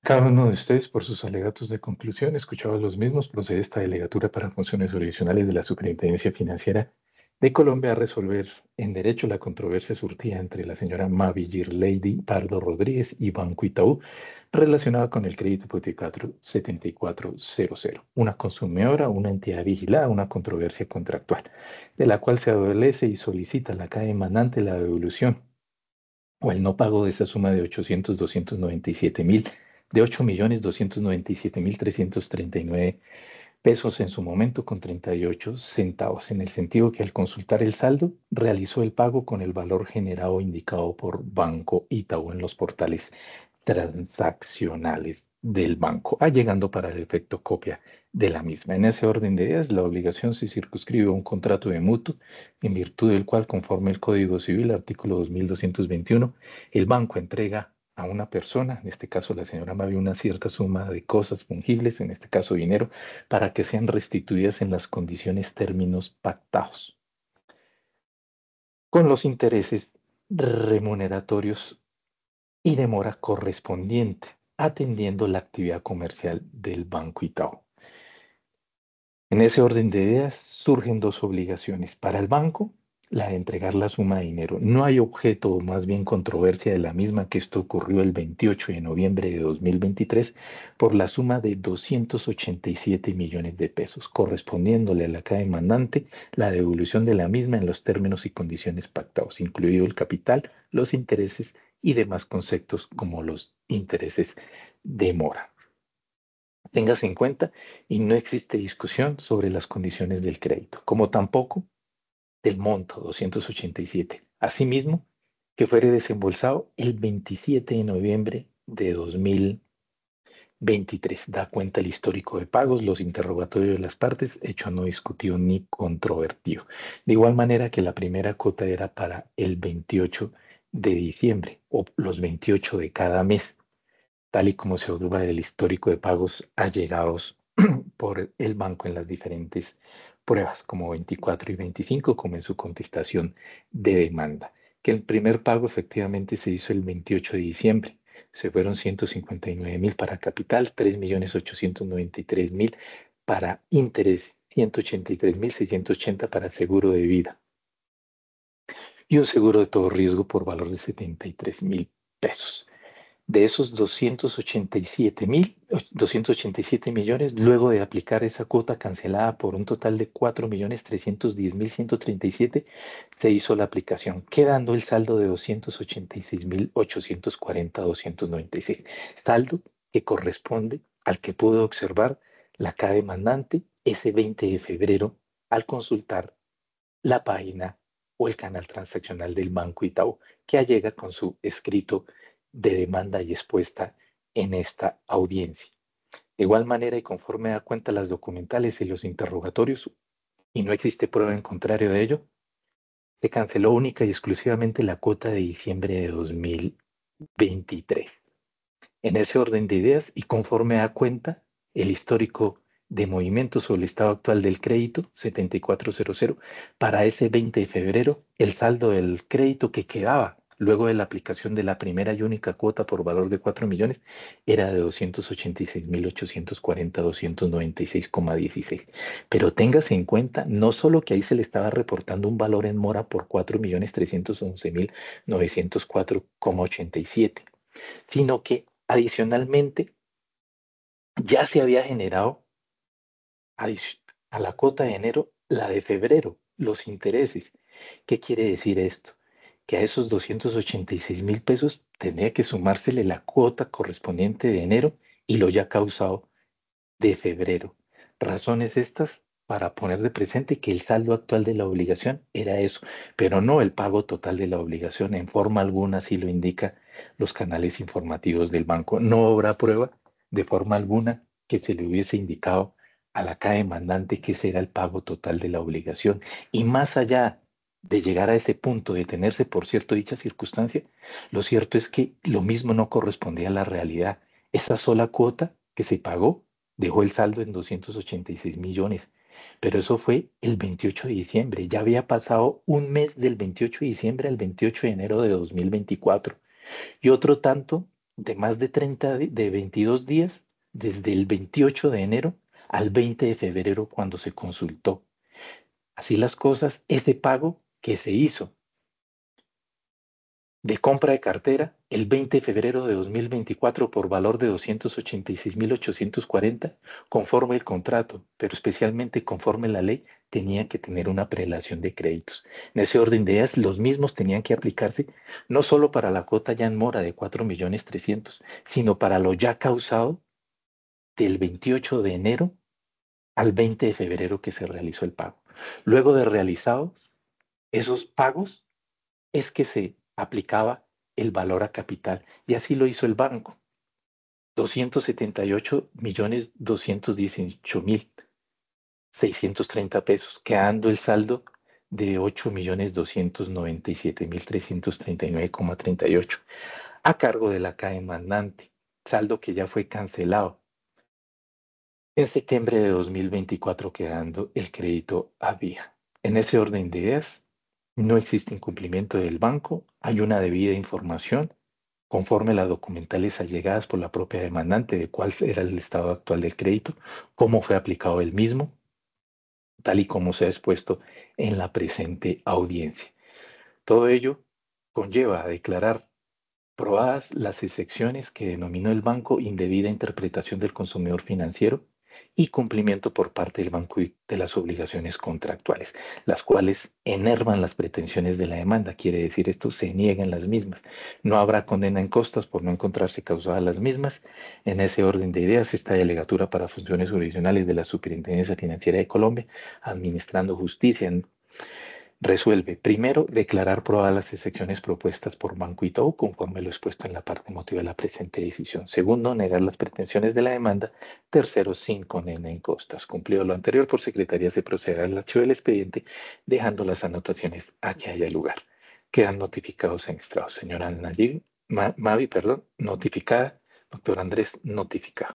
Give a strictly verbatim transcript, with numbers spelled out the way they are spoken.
Cada uno de ustedes, por sus alegatos de conclusión, escuchaba los mismos, procede esta delegatura para funciones jurisdiccionales de la Superintendencia Financiera de Colombia a resolver en derecho la controversia surtida entre la señora Mavi Girlady Pardo Rodríguez y Banco Itaú relacionada con el crédito hipotecario setenta y cuatro cero cero, una consumidora, una entidad vigilada, una controversia contractual, de la cual se adolece y solicita a la caja demandante la devolución o el no pago de esa suma de ochocientos, doscientos noventa y siete mil, de ocho millones doscientos noventa y siete mil trescientos treinta y nueve pesos en su momento con treinta y ocho centavos, en el sentido que al consultar el saldo, realizó el pago con el valor generado indicado por Banco Itaú en los portales transaccionales del banco, allegando para el efecto copia de la misma. En ese orden de ideas, la obligación se circunscribe a un contrato de mutuo, en virtud del cual, conforme el Código Civil, artículo dos mil doscientos veintiuno, el banco entrega a una persona, en este caso la señora Mavi, una cierta suma de cosas fungibles, en este caso dinero, para que sean restituidas en las condiciones términos pactados, con los intereses remuneratorios y demora correspondiente, atendiendo la actividad comercial del Banco Itaú. En ese orden de ideas surgen dos obligaciones. Para el banco, la de entregar la suma de dinero. No hay objeto o más bien controversia de la misma, que esto ocurrió el veintiocho de noviembre de dos mil veintitrés por la suma de doscientos ochenta y siete millones de pesos, correspondiéndole a la caja demandante la devolución de la misma en los términos y condiciones pactados, incluido el capital, los intereses y demás conceptos como los intereses de mora. Téngase en cuenta, y no existe discusión sobre las condiciones del crédito, como tampoco del monto doscientos ochenta y siete. Asimismo, que fuere desembolsado el veintisiete de noviembre de dos mil veintitrés. Da cuenta el histórico de pagos, los interrogatorios de las partes, hecho no discutido ni controvertido. De igual manera que la primera cuota era para el veintiocho de diciembre o los veintiocho de cada mes, tal y como se observa del histórico de pagos allegados por el banco en las diferentes pruebas, como veinticuatro y veinticinco, como en su contestación de demanda, que el primer pago efectivamente se hizo el veintiocho de diciembre. Se fueron ciento cincuenta y nueve mil para capital, tres millones ochocientos noventa y tres mil para interés, ciento ochenta y tres mil seiscientos ochenta para seguro de vida y un seguro de todo riesgo por valor de setenta y tres mil pesos. De esos doscientos ochenta y siete mil, doscientos ochenta y siete millones, luego de aplicar esa cuota cancelada por un total de cuatro millones trescientos diez mil ciento treinta y siete, se hizo la aplicación, quedando el saldo de doscientos ochenta y seis mil ochocientos cuarenta punto doscientos noventa y seis, saldo que corresponde al que pudo observar la caja demandante ese veinte de febrero al consultar la página o el canal transaccional del Banco Itaú, que allega con su escrito de demanda y expuesta en esta audiencia. De igual manera, y conforme da cuenta las documentales y los interrogatorios, y no existe prueba en contrario de ello, se canceló única y exclusivamente la cuota de diciembre de dos mil veintitrés. En ese orden de ideas y conforme da cuenta el histórico de movimientos sobre el estado actual del crédito setenta y cuatro cero cero, para ese veinte de febrero, el saldo del crédito que quedaba luego de la aplicación de la primera y única cuota por valor de cuatro millones era de doscientos ochenta y seis mil ochocientos cuarenta punto doscientos noventa y seis coma dieciséis. Pero téngase en cuenta no solo que ahí se le estaba reportando un valor en mora por cuatro millones trescientos once mil novecientos cuatro coma ochenta y siete, sino que adicionalmente ya se había generado adic- a la cuota de enero la de febrero, los intereses. ¿Qué quiere decir esto? Que a esos doscientos ochenta y seis mil pesos tenía que sumársele la cuota correspondiente de enero y lo ya causado de febrero. Razones estas para poner de presente que el saldo actual de la obligación era eso, pero no el pago total de la obligación. En forma alguna, así lo indica los canales informativos del banco. No habrá prueba de forma alguna que se le hubiese indicado a la caja demandante que ese era el pago total de la obligación. Y más allá de llegar a ese punto de tenerse por cierto dicha circunstancia, lo cierto es que lo mismo no correspondía a la realidad. Esa sola cuota que se pagó dejó el saldo en doscientos ochenta y seis millones, pero eso fue el veintiocho de diciembre. Ya había pasado un mes del veintiocho de diciembre al veintiocho de enero de dos mil veinticuatro y otro tanto de más de treinta, di- de veintidós días, desde el veintiocho de enero al veinte de febrero cuando se consultó. Así las cosas, ese pago que se hizo de compra de cartera el veinte de febrero de dos mil veinticuatro por valor de doscientos ochenta y seis mil ochocientos cuarenta, conforme el contrato, pero especialmente conforme la ley, tenía que tener una prelación de créditos. En ese orden de ideas, los mismos tenían que aplicarse no solo para la cuota ya en mora de cuatro millones trescientos, sino para lo ya causado del veintiocho de enero al veinte de febrero que se realizó el pago. Luego de realizados esos pagos, es que se aplicaba el valor a capital. Y así lo hizo el banco. doscientos setenta y ocho millones doscientos dieciocho mil seiscientos treinta pesos, quedando el saldo de ocho millones doscientos noventa y siete mil trescientos treinta y nueve coma treinta y ocho a cargo de la cadena mandante, saldo que ya fue cancelado en septiembre de dos mil veinticuatro, quedando el crédito a vía. En ese orden de ideas, no existe incumplimiento del banco, hay una debida información conforme las documentales allegadas por la propia demandante de cuál era el estado actual del crédito, cómo fue aplicado el mismo, tal y como se ha expuesto en la presente audiencia. Todo ello conlleva a declarar probadas las excepciones que denominó el banco indebida interpretación del consumidor financiero y cumplimiento por parte del banco y de las obligaciones contractuales, las cuales enervan las pretensiones de la demanda. Quiere decir esto, se niegan las mismas. No habrá condena en costas por no encontrarse causadas las mismas. En ese orden de ideas, esta delegatura para funciones jurisdiccionales de la Superintendencia Financiera de Colombia, administrando justicia en resuelve, primero, declarar probadas las excepciones propuestas por Banco Itaú conforme lo expuesto en la parte emotiva de la presente decisión. Segundo, negar las pretensiones de la demanda. Tercero, sin condena en costas. Cumplido lo anterior, por Secretaría se procederá al archivo del expediente, dejando las anotaciones a que haya lugar. Quedan notificados en estrado. Señora Nayib, Ma- Mavi, perdón, notificada. Doctor Andrés, notificado.